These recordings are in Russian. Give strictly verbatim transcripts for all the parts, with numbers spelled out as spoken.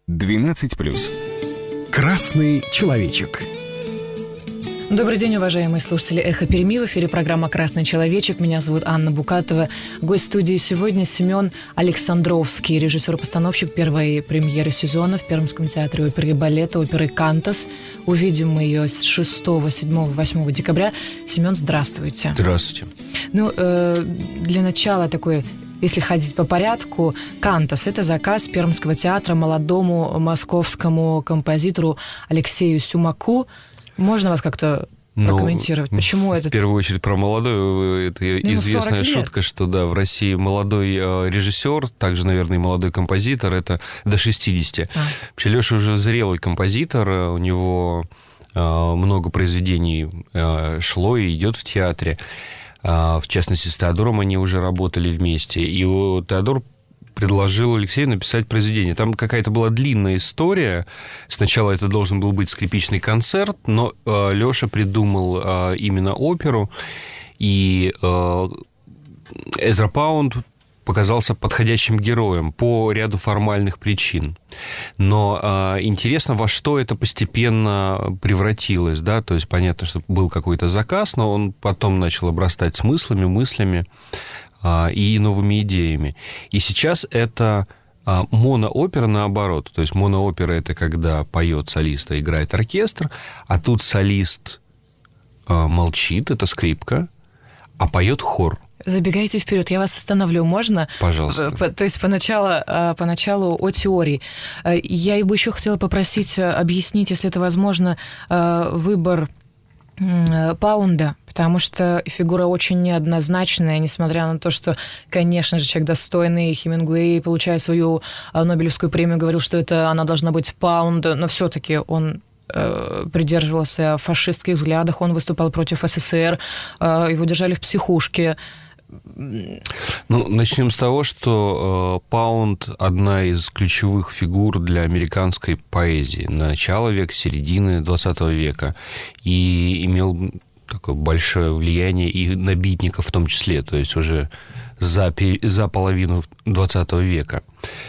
двенадцать плюс. Красный человечек. Добрый день, уважаемые слушатели «Эхо Перми». В эфире программа «Красный человечек». Меня зовут Анна Букатова. Гость студии сегодня Семен Александровский, режиссер-постановщик первой премьеры сезона в Пермском театре оперы и балета, оперы «Кантос». Увидим мы ее с шестого, седьмого, восьмого декабря. Семен, здравствуйте. Здравствуйте. Ну, э, для начала такой... Если ходить по порядку, «Кантос» — это заказ Пермского театра молодому московскому композитору Алексею Сюмаку. Можно вас как-то прокомментировать? Ну, почему это? В первую очередь про молодой. Это ну, известная шутка, что да, в России молодой режиссер, также, наверное, и молодой композитор, это до шестидесяти. А. Вообще Леша уже зрелый композитор, у него много произведений шло и идет в театре. В частности, с Теодором они уже работали вместе. И Теодор предложил Алексею написать произведение. Там какая-то была длинная история. Сначала это должен был быть скрипичный концерт, но Леша придумал именно оперу. И Эзра Паунд показался подходящим героем по ряду формальных причин. Но э, интересно, во что это постепенно превратилось, да, то есть понятно, что был какой-то заказ, но он потом начал обрастать смыслами, мыслями э, и новыми идеями. И сейчас это э, моноопера наоборот, то есть моноопера — это когда поет солист, а играет оркестр, а тут солист э, молчит, это скрипка, а поет хор. Забегайте вперед, я вас остановлю, можно? Пожалуйста. То есть поначалу, поначалу о теории. Я бы еще хотела попросить объяснить, если это возможно, выбор Паунда, потому что фигура очень неоднозначная, несмотря на то, что, конечно же, человек достойный, Хемингуэй, получая свою Нобелевскую премию, говорил, что это она должна быть Паунд, но все-таки он придерживался фашистских взглядов, он выступал против СССР, его держали в психушке. Ну, начнем с того, что э, Паунд – одна из ключевых фигур для американской поэзии начала века, середины двадцатого века, и имел такое большое влияние и на битников в том числе, то есть уже за, за половину двадцатого века.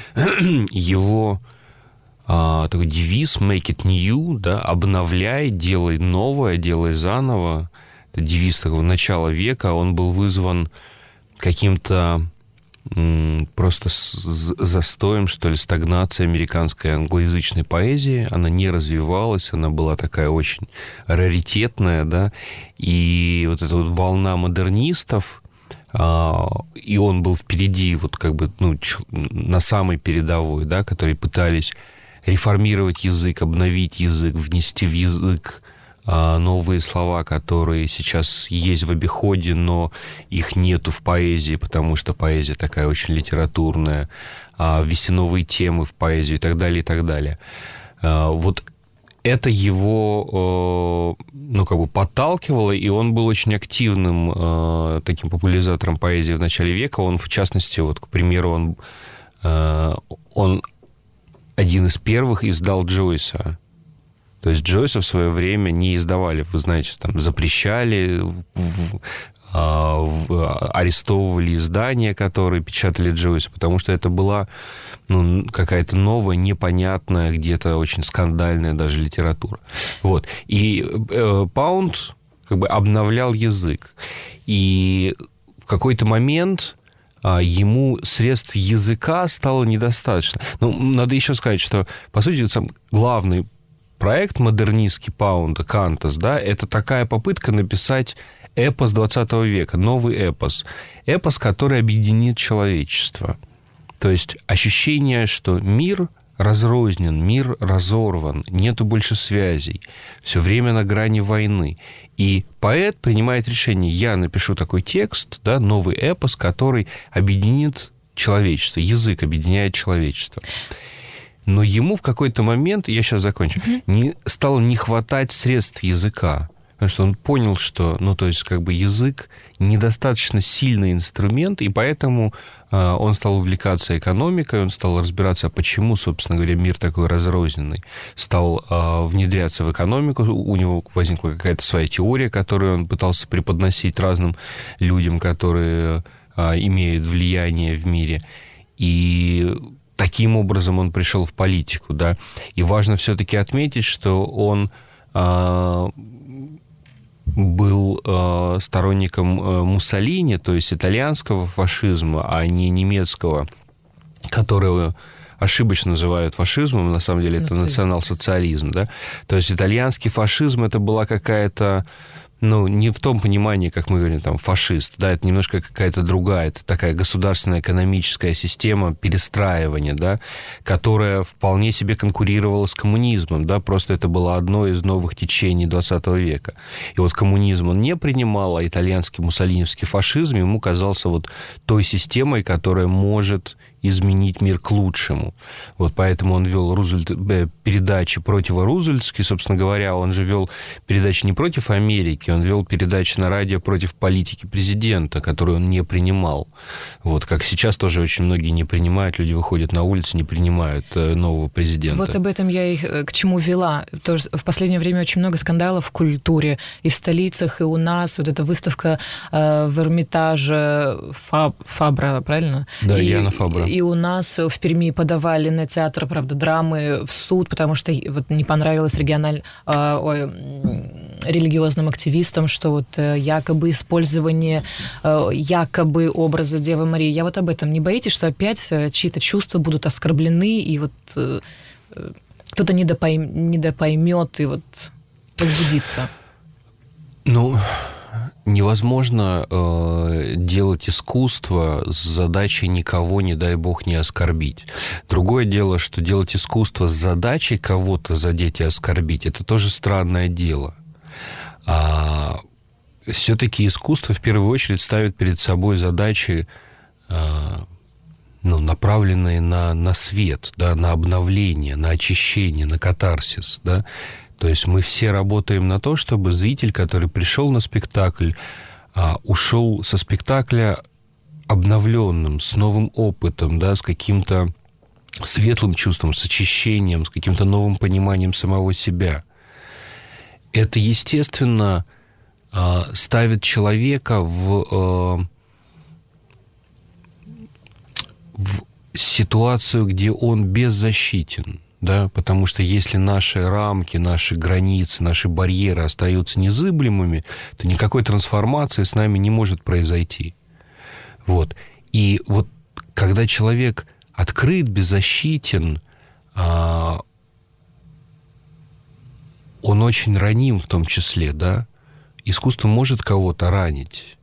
Его э, такой девиз «Make it new», да, «Обновляй, делай новое, делай заново». Девиз такого начала века, он был вызван каким-то м, просто с, застоем, что ли, стагнацией американской англоязычной поэзии. Она не развивалась, она была такая очень раритетная, да, и вот эта вот волна модернистов, а, и он был впереди, вот как бы, ну, на самой передовой, да, которые пытались реформировать язык, обновить язык, внести в язык новые слова, которые сейчас есть в обиходе, но их нету в поэзии, потому что поэзия такая очень литературная, ввести новые темы в поэзию и так далее, и так далее. Вот это его, ну, как бы подталкивало, и он был очень активным таким популяризатором поэзии в начале века. Он, в частности, вот, к примеру, он, он один из первых издал Джойса. То есть Джойса в свое время не издавали, вы знаете, там запрещали, арестовывали издания, которые печатали Джойса, потому что это была, ну, какая-то новая, непонятная, где-то очень скандальная даже литература. Вот. И э, Паунд как бы обновлял язык. И в какой-то момент ему средств языка стало недостаточно. Ну, надо еще сказать, что, по сути, сам главный проект модернистский Паунда, «Кантос», да, это такая попытка написать эпос двадцатого века, новый эпос. Эпос, который объединит человечество. То есть ощущение, что мир разрознен, мир разорван, нету больше связей, все время на грани войны. И поэт принимает решение: я напишу такой текст, да, новый эпос, который объединит человечество, язык объединяет человечество. Но ему в какой-то момент, я сейчас закончу, mm-hmm. не, стало не хватать средств языка. Потому что он понял, что, ну, то есть, как бы язык недостаточно сильный инструмент, и поэтому э, он стал увлекаться экономикой, он стал разбираться, почему, собственно говоря, мир такой разрозненный. Стал э, внедряться в экономику, у него возникла какая-то своя теория, которую он пытался преподносить разным людям, которые э, имеют влияние в мире. И таким образом он пришел в политику, да. И важно все-таки отметить, что он э, был э, сторонником э, Муссолини, то есть итальянского фашизма, а не немецкого, которого ошибочно называют фашизмом, на самом деле это национал-социализм, да. То есть итальянский фашизм это была какая-то, ну, не в том понимании, как мы говорим, там, фашист, да, это немножко какая-то другая, это такая государственная экономическая система перестраивания, да, которая вполне себе конкурировала с коммунизмом, да, просто это было одно из новых течений двадцатого века. И вот коммунизм он не принимал, а итальянский муссолиневский фашизм ему казался вот той системой, которая может изменить мир к лучшему. Вот поэтому он вел Рузвельт, передачи противорузвельтские, собственно говоря, он же вел передачи не против Америки, он вел передачи на радио против политики президента, которую он не принимал. Вот, как сейчас тоже очень многие не принимают, люди выходят на улицу, не принимают нового президента. Вот об этом я и к чему вела. Тоже в последнее время очень много скандалов в культуре, и в столицах, и у нас. Вот эта выставка э, в Эрмитаже Фаб, Фабра, правильно? Да, и, Яна Фабра. И у нас в Перми подавали на театр, правда, драмы в суд, потому что вот не понравилось региональ... э, ой, религиозным активистам, что вот э, якобы использование э, якобы образа Девы Марии. Я вот об этом. Не боитесь, что опять чьи-то чувства будут оскорблены, и вот э, кто-то недопойм... недопоймет и вот возбудится? Ну... Невозможно э, делать искусство с задачей никого, не дай бог, не оскорбить. Другое дело, что делать искусство с задачей кого-то задеть и оскорбить, это тоже странное дело. А, все-таки искусство в первую очередь ставит перед собой задачи, э, ну, направленные на, на свет, да, на обновление, на очищение, на катарсис, да. То есть мы все работаем на то, чтобы зритель, который пришел на спектакль, ушел со спектакля обновленным, с новым опытом, да, с каким-то светлым чувством, с очищением, с каким-то новым пониманием самого себя. Это, естественно, ставит человека в, в ситуацию, где он беззащитен. Да, потому что если наши рамки, наши границы, наши барьеры остаются незыблемыми, то никакой трансформации с нами не может произойти. Вот. И вот когда человек открыт, беззащитен, он очень раним в том числе, да. Искусство может кого-то ранить,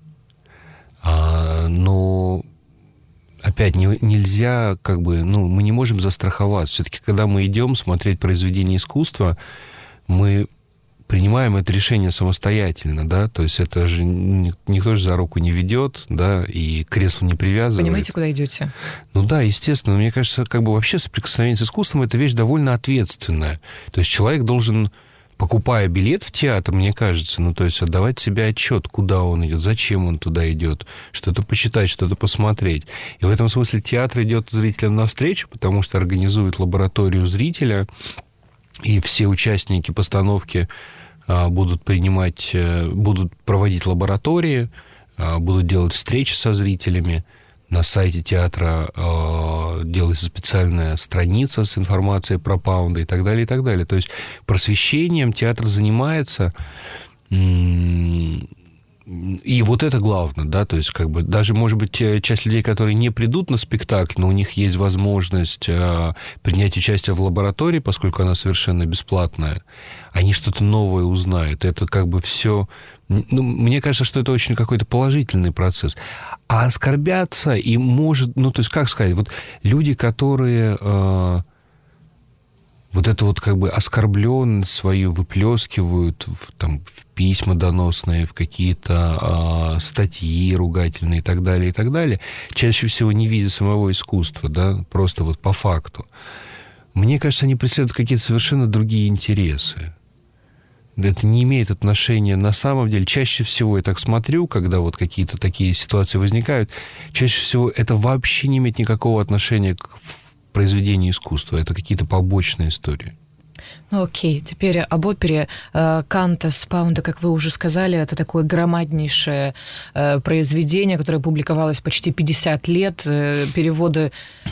но... Опять, не, нельзя, как бы, ну, мы не можем застраховаться. Все-таки, когда мы идем смотреть произведение искусства, мы принимаем это решение самостоятельно, да, то есть это же никто же за руку не ведет, да, и к креслу не привязывает. Понимаете, куда идете? Ну да, естественно. Мне кажется, как бы вообще соприкосновение с искусством – это вещь довольно ответственная. То есть человек должен... Покупая билет в театр, мне кажется, ну, то есть отдавать себе отчет, куда он идет, зачем он туда идет, что-то почитать, что-то посмотреть. И в этом смысле театр идет зрителям навстречу, потому что организует лабораторию зрителя, и все участники постановки а, будут принимать, а, будут проводить лаборатории, а, будут делать встречи со зрителями. На сайте театра э, делается специальная страница с информацией про Паунда и так далее, и так далее. То есть просвещением театр занимается, и вот это главное, да, то есть как бы даже, может быть, часть людей, которые не придут на спектакль, но у них есть возможность э, принять участие в лаборатории, поскольку она совершенно бесплатная, они что-то новое узнают. Это как бы все... Ну, мне кажется, что это очень какой-то положительный процесс. А оскорбятся и может... Ну, то есть, как сказать, вот люди, которые... Э, вот это вот как бы оскорбленность свою выплескивают в, там, в письма доносные, в какие-то э, статьи ругательные и так далее, и так далее, чаще всего не видя самого искусства, да, просто вот по факту. Мне кажется, они преследуют какие-то совершенно другие интересы. Это не имеет отношения на самом деле. Чаще всего я так смотрю, когда вот какие-то такие ситуации возникают, чаще всего это вообще не имеет никакого отношения к произведению искусства. Это какие-то побочные истории. Ну окей, теперь об опере. «Кантас Паунда», как вы уже сказали, это такое громаднейшее произведение, которое публиковалось почти пятьдесят лет. Переводы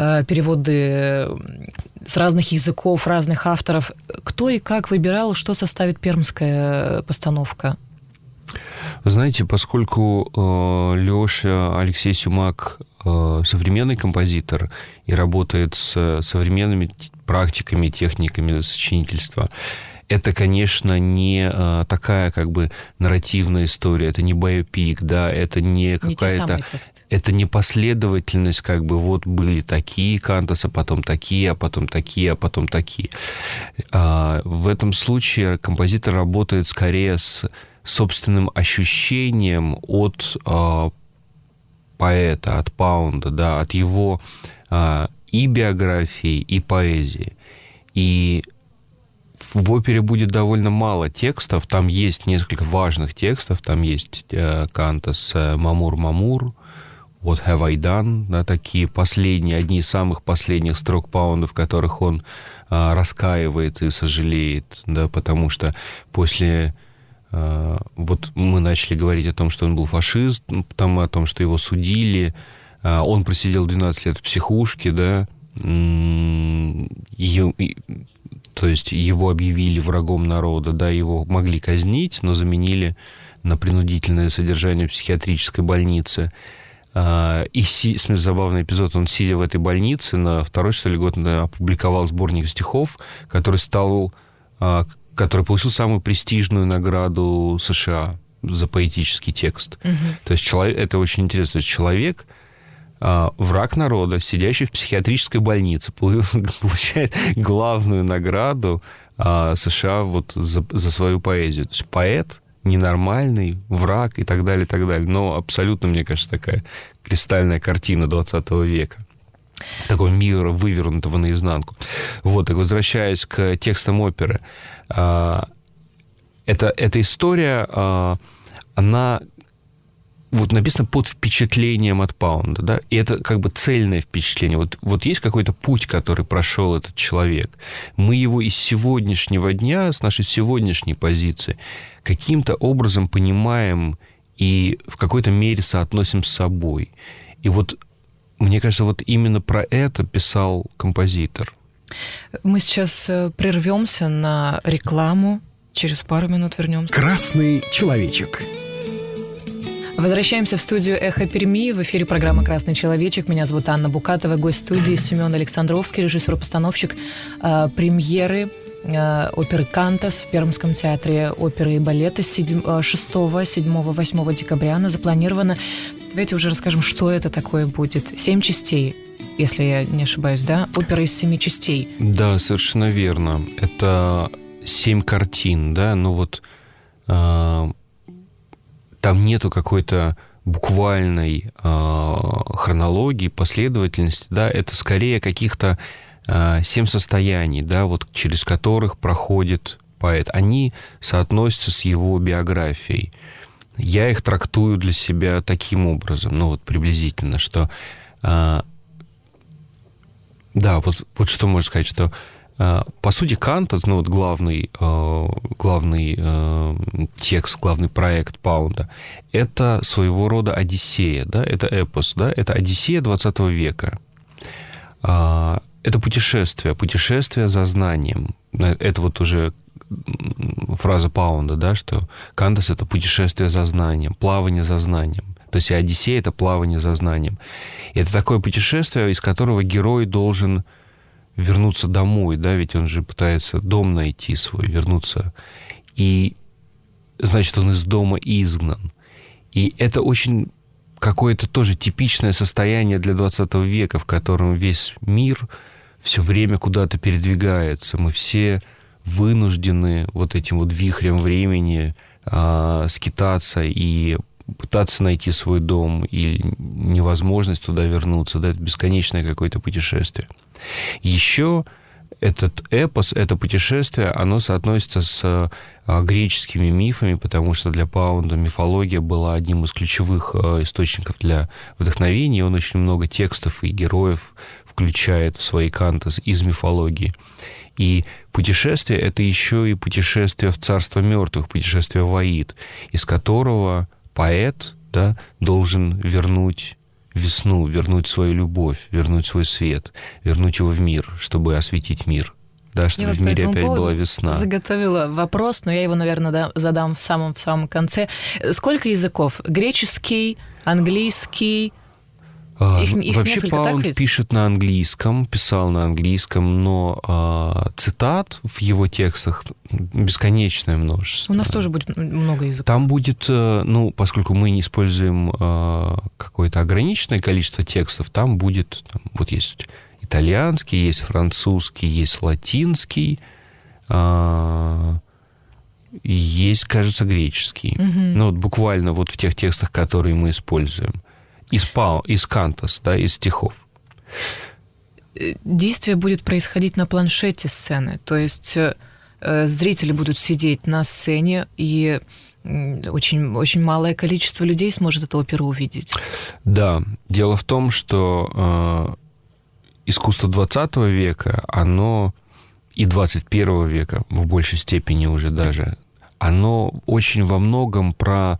переводы с разных языков, разных авторов. Кто и как выбирал, что составит пермская постановка? Вы знаете, поскольку э, Лёша Алексей Сюмак э, современный композитор и работает с современными практиками, техниками сочинительства, это, конечно, не а, такая как бы нарративная история, это не биопик, да, это не какая-то... Это не последовательность, как бы вот были такие кантасы, потом такие, а потом такие, а потом такие. А, в этом случае композитор работает скорее с собственным ощущением от а, поэта, от Паунда, да, от его а, и биографии, и поэзии. И в опере будет довольно мало текстов, там есть несколько важных текстов, там есть э, кантас «Мамур-Мамур», «What have I done», да, такие последние, одни из самых последних строк Паунда, в которых он э, раскаивает и сожалеет, да, потому что после... Э, вот мы начали говорить о том, что он был фашист, потом о том, что его судили, э, он просидел двенадцать лет в психушке, да, ее... То есть его объявили врагом народа, да, его могли казнить, но заменили на принудительное содержание в психиатрической больнице. И смешно забавный эпизод, он, сидя в этой больнице, на второй, что ли, год опубликовал сборник стихов, который стал, который получил самую престижную награду США за поэтический текст. Угу. То есть человек, это очень интересно. То есть человек... враг народа, сидящий в психиатрической больнице, получает главную награду США вот за, за свою поэзию. То есть поэт ненормальный, враг и так далее, и так далее. Но абсолютно, мне кажется, такая кристальная картина двадцатого века. Такой мир, вывернутого наизнанку. Вот, так возвращаясь к текстам оперы. Это, эта история, она... вот написано под впечатлением от Паунда, да, и это как бы цельное впечатление. Вот, вот есть какой-то путь, который прошел этот человек. Мы его из сегодняшнего дня, с нашей сегодняшней позиции, каким-то образом понимаем и в какой-то мере соотносим с собой. И вот, мне кажется, вот именно про это писал композитор. Мы сейчас прервемся на рекламу, через пару минут вернемся. Красный человечек. Возвращаемся в студию «Эхо Перми». В эфире программа «Красный человечек». Меня зовут Анна Букатова. Гость студии Семен Александровский, режиссер-постановщик э, премьеры э, оперы «Кантас» в Пермском театре оперы и балета шестого, седьмого, восьмого декабря. Она запланирована. Давайте уже расскажем, что это такое будет. Семь частей, если я не ошибаюсь, да? Опера из семи частей. Да, совершенно верно. Это семь картин, да? Ну вот... Э... Там нету какой-то буквальной э, хронологии, последовательности, да, это скорее каких-то э, семь состояний, да, вот через которых проходит поэт. Они соотносятся с его биографией. Я их трактую для себя таким образом, ну вот приблизительно, что э, да, вот, вот что можно сказать, что по сути, Кантас, ну вот главный, главный текст, главный проект Паунда, это своего рода Одиссея, да, это эпос, да, это Одиссея двадцатого века. Это путешествие, путешествие за знанием. Это вот уже фраза Паунда, да, что Кантас — это путешествие за знанием, плавание за знанием. То есть Одиссея — это плавание за знанием. И это такое путешествие, из которого герой должен вернуться домой, да, ведь он же пытается дом найти свой, вернуться. И, значит, он из дома изгнан. И это очень какое-то тоже типичное состояние для двадцатого века, в котором весь мир все время куда-то передвигается. Мы все вынуждены вот этим вот вихрем времени а, скитаться и пытаться найти свой дом, и невозможность туда вернуться, да, это бесконечное какое-то путешествие. Еще этот эпос, это путешествие, оно соотносится с греческими мифами, потому что для Паунда мифология была одним из ключевых источников для вдохновения. Он очень много текстов и героев включает в свои кантасы из мифологии. И путешествие — это еще и путешествие в царство мертвых, путешествие в Аид, из которого поэт, да, должен вернуть весну, вернуть свою любовь, вернуть свой свет, вернуть его в мир, чтобы осветить мир. Да, чтобы я в мире вот опять была весна. Заготовила вопрос, но я его, наверное, задам в самом, в самом конце. Сколько языков? Греческий, английский? Их, их Вообще Паунд пишет на английском, писал на английском, но а, цитат в его текстах бесконечное множество. У нас тоже будет много языков. Там будет, ну, поскольку мы не используем а, какое-то ограниченное количество текстов, там будет, там, вот есть итальянский, есть французский, есть латинский, а, есть, кажется, греческий. Угу. Ну, вот буквально вот в тех текстах, которые мы используем. Из, пау, из кантос, да, из стихов. Действие будет происходить на планшете сцены, то есть э, зрители будут сидеть на сцене, и э, очень, очень малое количество людей сможет эту оперу увидеть. Да, дело в том, что э, искусство двадцатого века, оно и двадцать первого века, в большей степени уже даже, оно очень во многом про...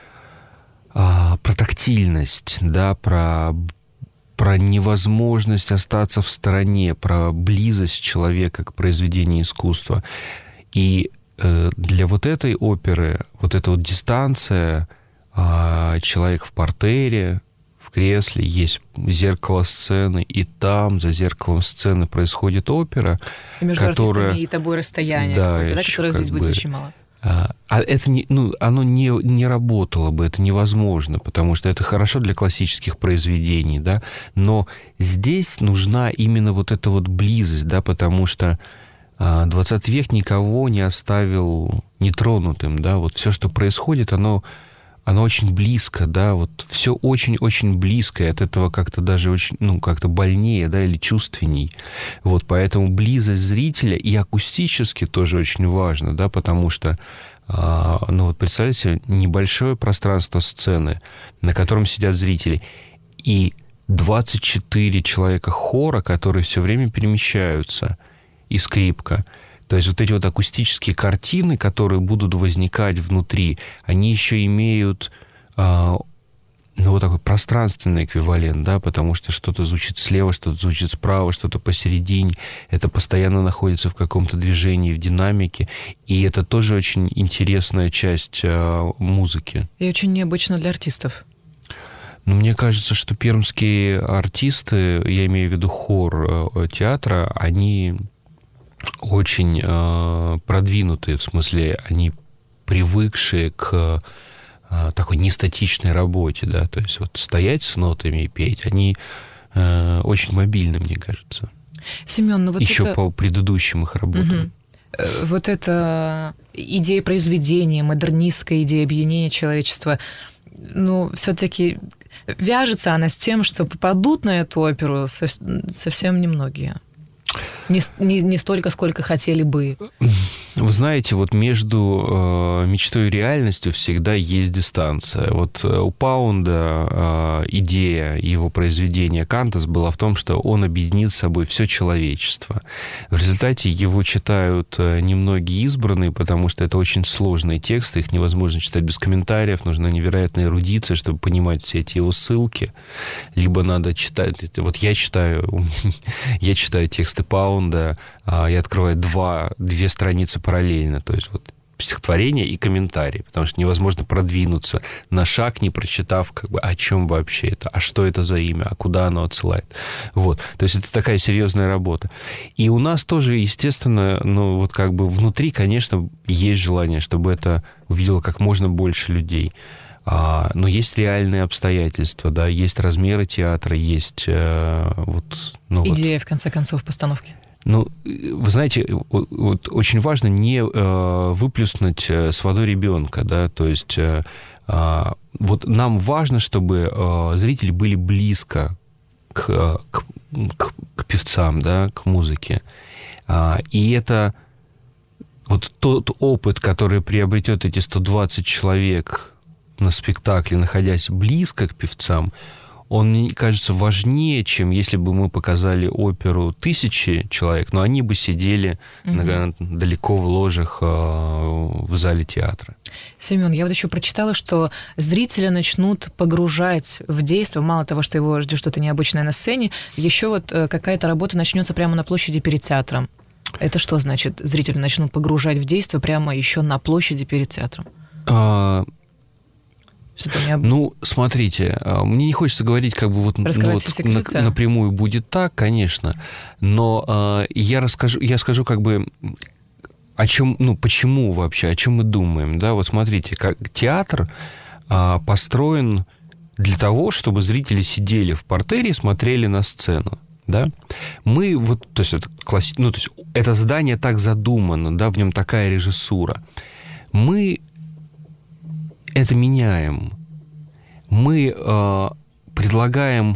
про тактильность, да, про, про невозможность остаться в стороне, про близость человека к произведению искусства. И э, для вот этой оперы, вот эта вот дистанция, э, человек в партере, в кресле, есть зеркало сцены, и там, за зеркалом сцены, происходит опера, и между которая... артистами и тобой расстояние, да, да, которое здесь будет очень мало. А это не, ну, оно не, не работало бы, это невозможно, потому что это хорошо для классических произведений, да, но здесь нужна именно вот эта вот близость, да, потому что двадцатый век никого не оставил нетронутым, да, вот все, что происходит, оно, оно очень близко, да, вот все очень-очень близко, и от этого как-то даже очень, ну, как-то больнее, да, или чувственней, вот, поэтому близость зрителя и акустически тоже очень важно, да, потому что, а, ну, вот представляете, небольшое пространство сцены, на котором сидят зрители, и двадцать четыре человека хора, которые все время перемещаются, и скрипка. То есть вот эти вот акустические картины, которые будут возникать внутри, они еще имеют а, ну, вот такой пространственный эквивалент, да, потому что что-то звучит слева, что-то звучит справа, что-то посередине. Это постоянно находится в каком-то движении, в динамике. И это тоже очень интересная часть а, музыки. И очень необычно для артистов. Ну, мне кажется, что пермские артисты, я имею в виду хор э, театра, они... очень э, продвинутые, в смысле, они привыкшие к э, такой нестатичной работе, да, то есть вот стоять с нотами и петь, они э, очень мобильны, мне кажется. Семён, ну вот еще это... по предыдущим их работам. Угу. Вот эта идея произведения, модернистская идея объединения человечества, ну, все-таки вяжется она с тем, что попадут на эту оперу совсем немногие. Не, не, не столько, сколько хотели бы. Вы знаете, вот между э, мечтой и реальностью всегда есть дистанция. Вот у Паунда э, идея его произведения «Кантос» была в том, что он объединит с собой все человечество. В результате его читают немногие избранные, потому что это очень сложные тексты, их невозможно читать без комментариев, нужна невероятная эрудиция, чтобы понимать все эти его ссылки. Либо надо читать... Вот я читаю, я читаю тексты Паунда, я открываю два, две страницы параллельно, то есть вот стихотворение и комментарий, потому что невозможно продвинуться на шаг, не прочитав, как бы, о чем вообще это, а что это за имя, а куда оно отсылает. Вот, то есть это такая серьезная работа. И у нас тоже, естественно, ну вот как бы внутри, конечно, есть желание, чтобы это увидело как можно больше людей. А, но есть реальные обстоятельства, да, есть размеры театра, есть э, вот... Ну, идея, вот, в конце концов, постановки. Ну, вы знаете, вот, вот очень важно не э, выплеснуть с водой ребенка, да, то есть э, э, вот нам важно, чтобы э, зрители были близко к, к, к, к певцам, да, к музыке. А, и это вот тот опыт, который приобретет эти сто двадцать человек на спектакле, находясь близко к певцам, он, мне кажется, важнее, чем если бы мы показали оперу тысячи человек, но они бы сидели mm-hmm. далеко в ложах в зале театра. Семен, я вот еще прочитала, что зрителя начнут погружать в действие, мало того, что его ждет что-то необычное на сцене, еще вот какая-то работа начнется прямо на площади перед театром. Это что значит? Зрители начнут погружать в действие прямо еще на площади перед театром? А... Ну, смотрите, мне не хочется говорить, как бы вот, ну, вот на, напрямую будет так, конечно, но э, я расскажу, я скажу как бы о чем, ну, почему вообще, о чем мы думаем, да, вот смотрите, как театр э, построен для того, чтобы зрители сидели в партере и смотрели на сцену, да, мы вот, то есть это класс... ну, то есть это здание так задумано, да, в нем такая режиссура, мы это меняем. Мы э, предлагаем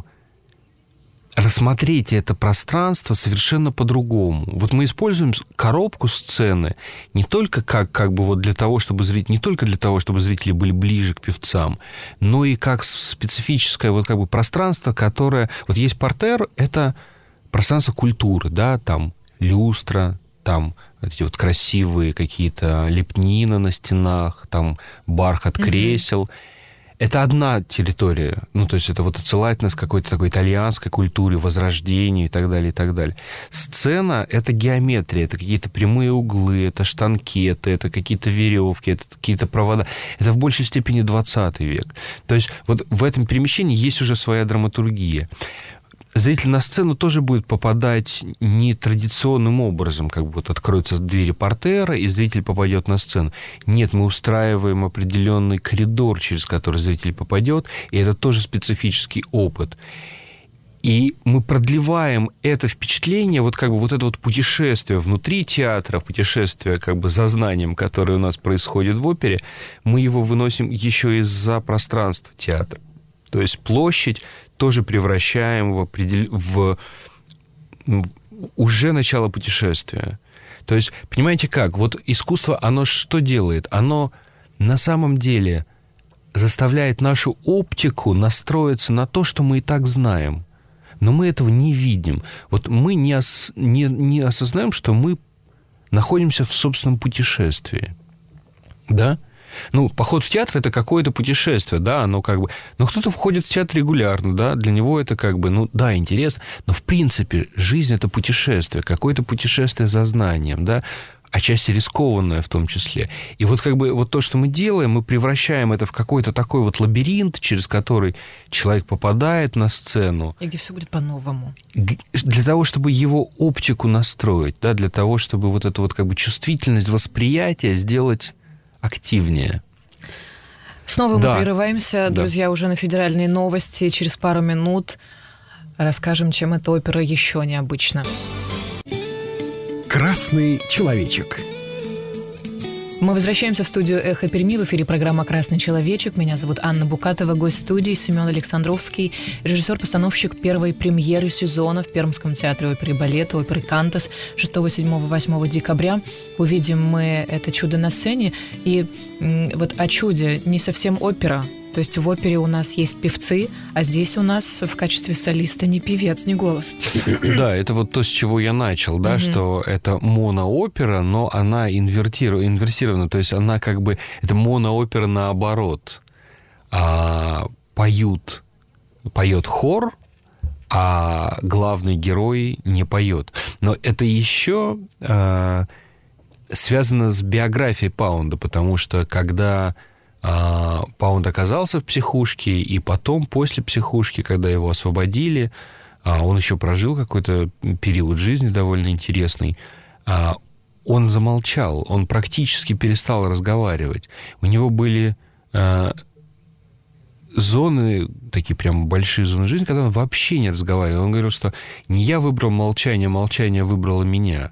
рассмотреть это пространство совершенно по-другому. Вот мы используем коробку сцены не только как, как бы вот для того, чтобы зрители, не только для того, чтобы зрители были ближе к певцам, но и как специфическое вот как бы пространство, которое... Вот есть партер, это пространство культуры, да, там люстра, там эти вот красивые какие-то лепнины на стенах, там бархат кресел. Mm-hmm. Это одна территория. Ну, то есть это вот отсылает нас к какой-то такой итальянской культуре, возрождению и так далее, и так далее. Сцена — это геометрия, это какие-то прямые углы, это штанкеты, это какие-то веревки, это какие-то провода. Это в большей степени двадцатый век. То есть вот в этом перемещении есть уже своя драматургия. Зритель на сцену тоже будет попадать нетрадиционным образом, как бы вот откроются двери партера, и зритель попадет на сцену. Нет, мы устраиваем определенный коридор, через который зритель попадет, и это тоже специфический опыт. И мы продлеваем это впечатление, вот как бы вот это вот путешествие внутри театра, путешествие как бы за знанием, которое у нас происходит в опере, мы его выносим еще и за пространство театра. То есть площадь тоже превращаем в, определ... в... в уже начало путешествия. То есть, понимаете как? Вот искусство, оно что делает? Оно на самом деле заставляет нашу оптику настроиться на то, что мы и так знаем. Но мы этого не видим. Вот мы не, ос... не... не осознаем, что мы находимся в собственном путешествии. Да? Ну, поход в театр – это какое-то путешествие, да, оно как бы... Но кто-то входит в театр регулярно, да, для него это как бы, ну, да, интересно, но, в принципе, жизнь – это путешествие, какое-то путешествие за знанием, да, отчасти рискованное в том числе. И вот как бы вот то, что мы делаем, мы превращаем это в какой-то такой вот лабиринт, через который человек попадает на сцену. И где все будет по-новому. Для того, чтобы его оптику настроить, да, для того, чтобы вот эту вот как бы чувствительность восприятия сделать активнее. Снова да. мы прерываемся, друзья, да. уже на федеральные новости. Через пару минут расскажем, чем эта опера еще необычна. Красный человечек. Мы возвращаемся в студию «Эхо Перми». В эфире программа «Красный человечек». Меня зовут Анна Букатова, гость студии Семен Александровский, режиссер-постановщик первой премьеры сезона в Пермском театре оперы и балета, оперы «Кантос» шестого, седьмого, восьмого декабря. Увидим мы это чудо на сцене. И вот о чуде не совсем опера. То есть в опере у нас есть певцы, а здесь у нас в качестве солиста не певец, не голос. Да, это вот то, с чего я начал, да, mm-hmm. что это моноопера, но она инвертирована, инверсирована, то есть она как бы, это моноопера наоборот. А, поют, поет хор, а главный герой не поет. Но это еще а, связано с биографией Паунда, потому что когда... Паунд оказался в психушке, и потом, после психушки, когда его освободили, он еще прожил какой-то период жизни довольно интересный, он замолчал, он практически перестал разговаривать. У него были зоны, такие прям большие зоны жизни, когда он вообще не разговаривал. Он говорил, что не я выбрал молчание, молчание выбрало меня.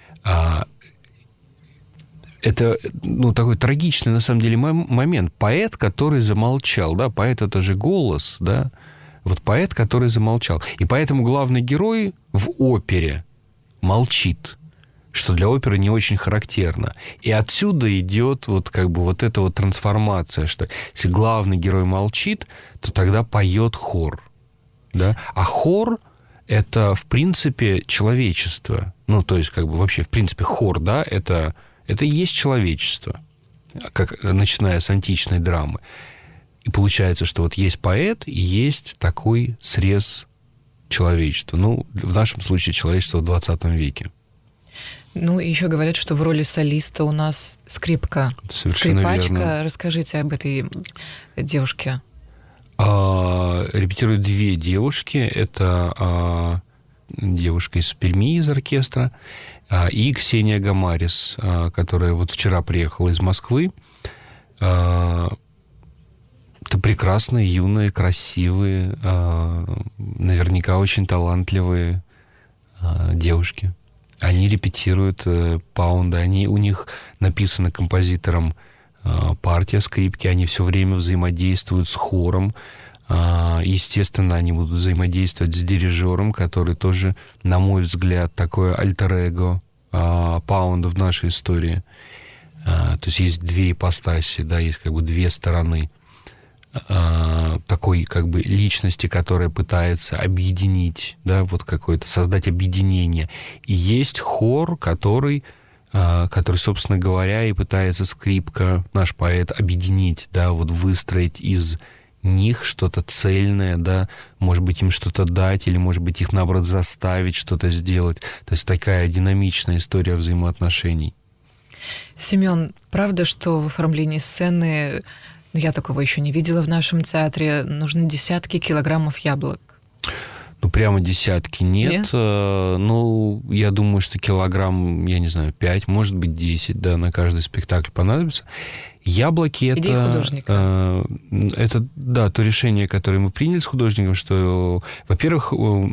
Это, ну, такой трагичный, на самом деле, момент. Поэт, который замолчал, да, поэт – это же голос, да, вот поэт, который замолчал. И поэтому главный герой в опере молчит, что для оперы не очень характерно. И отсюда идет вот как бы вот эта вот трансформация, что если главный герой молчит, то тогда поет хор. да? А хор – это, в принципе, человечество. Ну, то есть, как бы вообще, в принципе, хор, да, это, это и есть человечество, как, начиная с античной драмы. И получается, что вот есть поэт и есть такой срез человечества. Ну, в нашем случае человечество в двадцатом веке. Ну, и еще говорят, что в роли солиста у нас скрипка. Совершенно Скрипачка. Верно. Расскажите об этой девушке. А, репетируют две девушки. Это а, девушка из Перми, из оркестра, а, и Ксения Гамарис, а, которая вот вчера приехала из Москвы. А, это прекрасные, юные, красивые, а, наверняка очень талантливые а, девушки. Они репетируют э, Паунда, они, у них написано композитором э, партия скрипки, они все время взаимодействуют с хором. Э, естественно, они будут взаимодействовать с дирижером, который тоже, на мой взгляд, такое альтер-эго э, Паунда в нашей истории. Э, то есть есть две ипостаси, да, есть как бы две стороны такой как бы личности, которая пытается объединить, да, вот какое-то, создать объединение. И есть хор, который, который, собственно говоря, и пытается скрипка, наш поэт, объединить, да, вот выстроить из них что-то цельное, да, может быть, им что-то дать, или, может быть, их, наоборот, заставить что-то сделать. То есть такая динамичная история взаимоотношений. Семен, правда, что в оформлении сцены, ну, я такого еще не видела в нашем театре, нужны десятки килограммов яблок? Ну, прямо десятки нет. нет? Ну, я думаю, что килограмм, я не знаю, пять, может быть, десять, да, на каждый спектакль понадобится. Яблоки это... Идея художника. Это, да, то решение, которое мы приняли с художником, что, во-первых,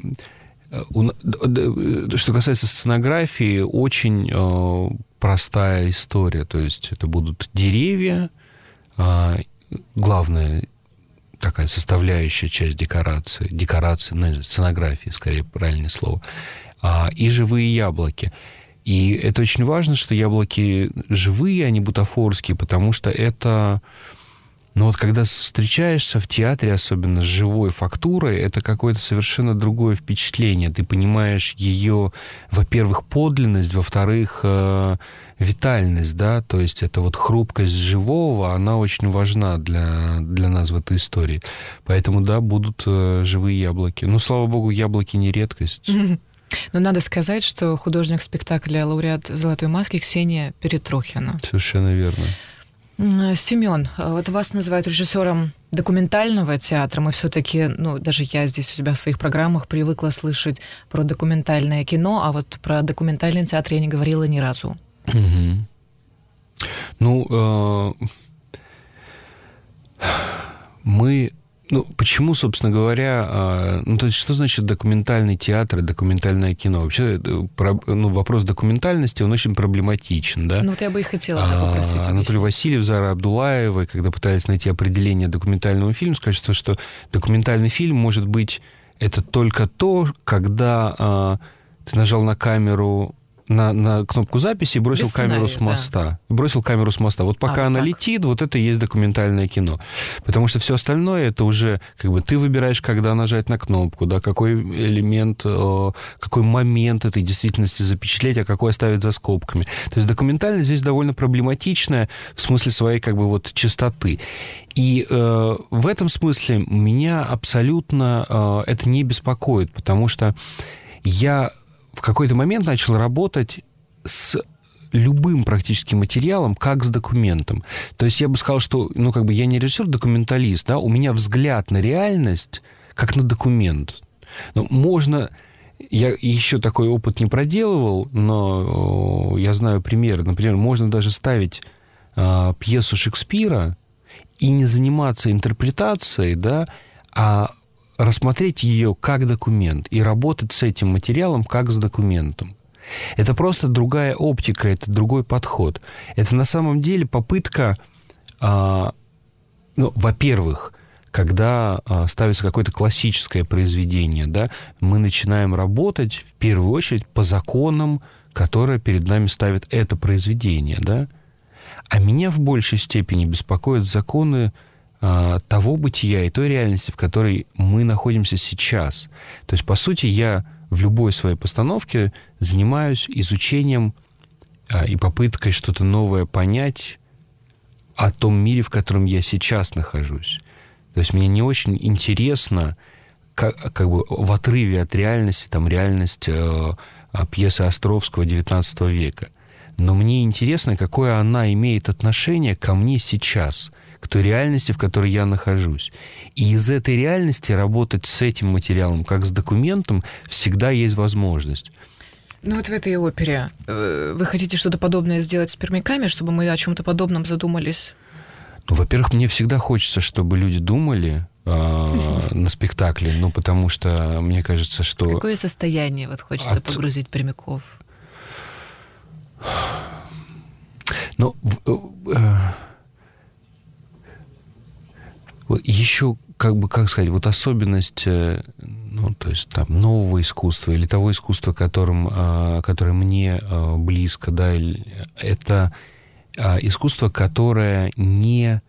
что касается сценографии, очень простая история. То есть это будут деревья, главная такая составляющая часть декорации, декорации, ну, сценографии, скорее, правильное слово, и живые яблоки. И это очень важно, что яблоки живые, а не бутафорские, потому что это... Но вот когда встречаешься в театре, особенно с живой фактурой, это какое-то совершенно другое впечатление. Ты понимаешь ее, во-первых, подлинность, во-вторых, э, витальность, да, то есть это вот хрупкость живого, она очень важна для, для нас в этой истории. Поэтому, да, будут э, живые яблоки. Ну, слава богу, яблоки не редкость. Но надо сказать, что художник спектакля, лауреат «Золотой маски» Ксения Перетрухина. Совершенно верно. Семен, вот вас называют режиссером документального театра. Мы все-таки, ну, даже я здесь у себя в своих программах привыкла слышать про документальное кино, а вот про документальный театр я не говорила ни разу. Угу. Ну, э, мы... Ну, почему, собственно говоря, ну, то есть, что значит документальный театр и документальное кино? Вообще, ну, вопрос документальности, он очень проблематичен, да? Ну, вот я бы и хотела да, попросить объяснить. Анатолий Васильев, Зара Абдулаева, когда пытались найти определение документального фильма, скажут, что документальный фильм может быть это только то, когда а, ты нажал на камеру... На, на кнопку записи и бросил камеру с моста. Да. Бросил камеру с моста. Вот пока а, она так. летит, вот это и есть документальное кино. Потому что все остальное, это уже как бы ты выбираешь, когда нажать на кнопку, да, какой элемент, какой момент этой действительности запечатлеть, а какой оставить за скобками. То есть документальность здесь довольно проблематичная в смысле своей как бы вот чистоты. И э, в этом смысле меня абсолютно э, это не беспокоит, потому что я в какой-то момент начал работать с любым практически материалом, как с документом. То есть я бы сказал, что, ну, как бы я не режиссер-документалист, да, у меня взгляд на реальность как на документ. Ну, можно... Я еще такой опыт не проделывал, но я знаю примеры. Например, можно даже ставить а, пьесу Шекспира и не заниматься интерпретацией, да, а рассмотреть ее как документ и работать с этим материалом как с документом. Это просто другая оптика, это другой подход. Это на самом деле попытка, а, ну, во-первых, когда а, ставится какое-то классическое произведение, да, мы начинаем работать в первую очередь по законам, которые перед нами ставит это произведение, да. А меня в большей степени беспокоят законы а, того бытия и той реальности, в которой мы находимся сейчас. То есть, по сути, я в любой своей постановке занимаюсь изучением а, и попыткой что-то новое понять о том мире, в котором я сейчас нахожусь. То есть мне не очень интересно, как, как бы в отрыве от реальности, там реальность э, пьесы Островского девятнадцатого века. Но мне интересно, какое она имеет отношение ко мне сейчас, к той реальности, в которой я нахожусь. И из этой реальности работать с этим материалом, как с документом, всегда есть возможность. Ну вот в этой опере вы хотите что-то подобное сделать с пермяками, чтобы мы о чем-то подобном задумались? Ну, во-первых, мне всегда хочется, чтобы люди думали э, на спектакле, ну, потому что мне кажется, что... В какое состояние вот хочется от... погрузить пермяков? Ну, э, вот еще, как бы, как сказать, вот особенность, э, ну, то есть там нового искусства или того искусства, которым, э, которое мне э, близко, да, это э, искусство, которое не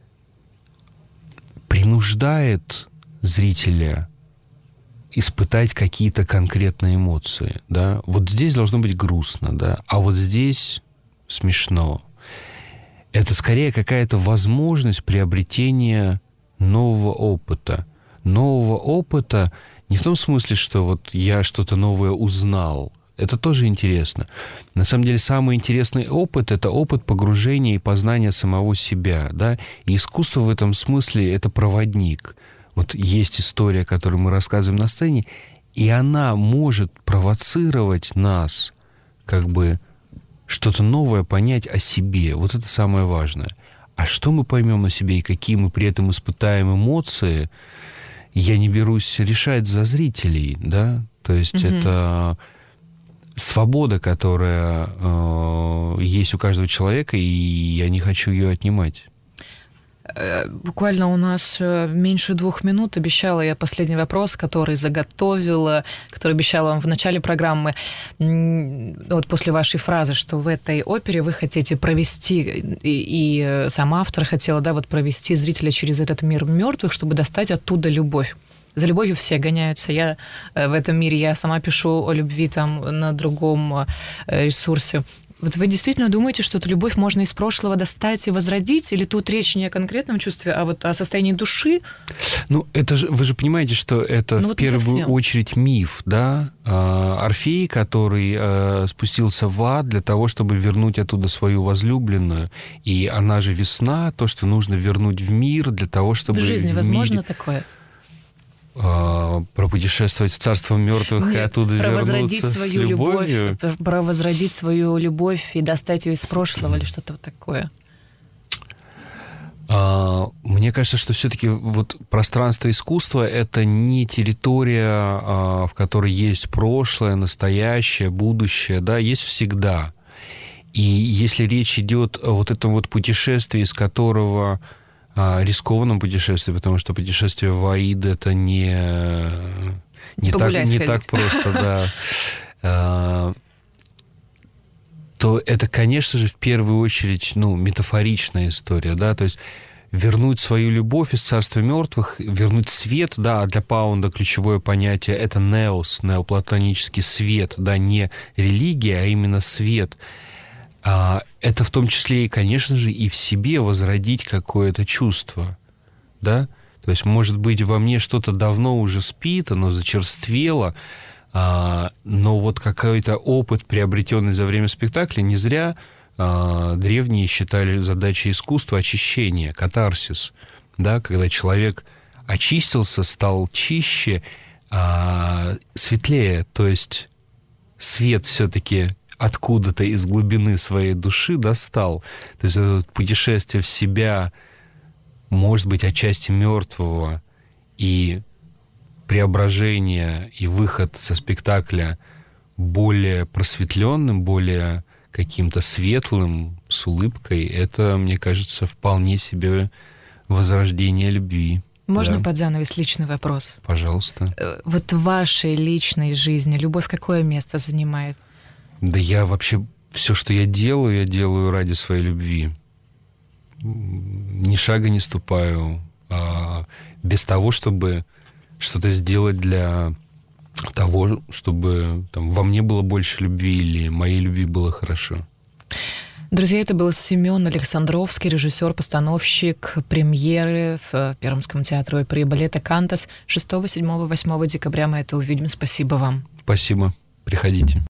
принуждает зрителя испытать какие-то конкретные эмоции, да. Вот здесь должно быть грустно, да, а вот здесь смешно. Это скорее какая-то возможность приобретения нового опыта. Нового опыта не в том смысле, что вот я что-то новое узнал. Это тоже интересно. На самом деле, самый интересный опыт — это опыт погружения и познания самого себя, да. И искусство в этом смысле — это проводник. Вот есть история, которую мы рассказываем на сцене, и она может провоцировать нас, как бы, что-то новое понять о себе. Вот это самое важное. А что мы поймем о себе и какие мы при этом испытаем эмоции, я не берусь решать за зрителей, да. То есть mm-hmm. это свобода, которая э, есть у каждого человека, и я не хочу ее отнимать. Буквально у нас меньше двух минут. Обещала я последний вопрос, который заготовила, который обещала вам в начале программы. Вот после вашей фразы, что в этой опере вы хотите провести, и, и сам автор хотела, да, вот провести зрителя через этот мир мертвых, чтобы достать оттуда любовь. За любовью все гоняются. Я в этом мире, я сама пишу о любви там на другом ресурсе. Вот вы действительно думаете, что эту любовь можно из прошлого достать и возродить? Или тут речь не о конкретном чувстве, а вот о состоянии души? Ну, это же, вы же понимаете, что это ну, в вот первую очередь миф, да? Орфей, который спустился в ад для того, чтобы вернуть оттуда свою возлюбленную. И она же весна, то, что нужно вернуть в мир для того, чтобы... В жизни в возможно мире... такое? Про путешествовать в царство мертвых Нет, и оттуда вернуться с любовью. Любовь, про возродить свою любовь и достать ее из прошлого или что-то вот такое. А, мне кажется, что все-таки вот пространство искусства — это не территория, а, в которой есть прошлое, настоящее, будущее, да, есть всегда. И если речь идет о вот этом вот путешествии, из которого... рискованном путешествии, потому что путешествие в Аид — это не, не, так, не так просто, да, то это, конечно же, в первую очередь, ну, метафоричная история, да, то есть вернуть свою любовь из царства мертвых, вернуть свет, да, а для Паунда ключевое понятие — это неос, неоплатонический свет, да, не религия, а именно свет. Это в том числе и, конечно же, и в себе возродить какое-то чувство, да? То есть, может быть, во мне что-то давно уже спит, оно зачерствело, но вот какой-то опыт, приобретенный за время спектакля, не зря древние считали задачей искусства очищение, катарсис, да? Когда человек очистился, стал чище, светлее, то есть свет все-таки... откуда-то из глубины своей души достал. То есть это путешествие в себя, может быть, отчасти мертвого, и преображение, и выход со спектакля более просветленным, более каким-то светлым, с улыбкой, это, мне кажется, вполне себе возрождение любви. Можно да. под занавес личный вопрос? Пожалуйста. Вот в вашей личной жизни любовь какое место занимает? Да я вообще... Все, что я делаю, я делаю ради своей любви. ни шага не ступаю а, без того, чтобы что-то сделать для того, чтобы там, во мне было больше любви или моей любви было хорошо. Друзья, это был Семен Александровский, режиссер, постановщик премьеры в Пермском театре оперы и балета «Кантас» шестого, седьмого, восьмого декабря. Мы это увидим. Спасибо вам. Спасибо. Приходите.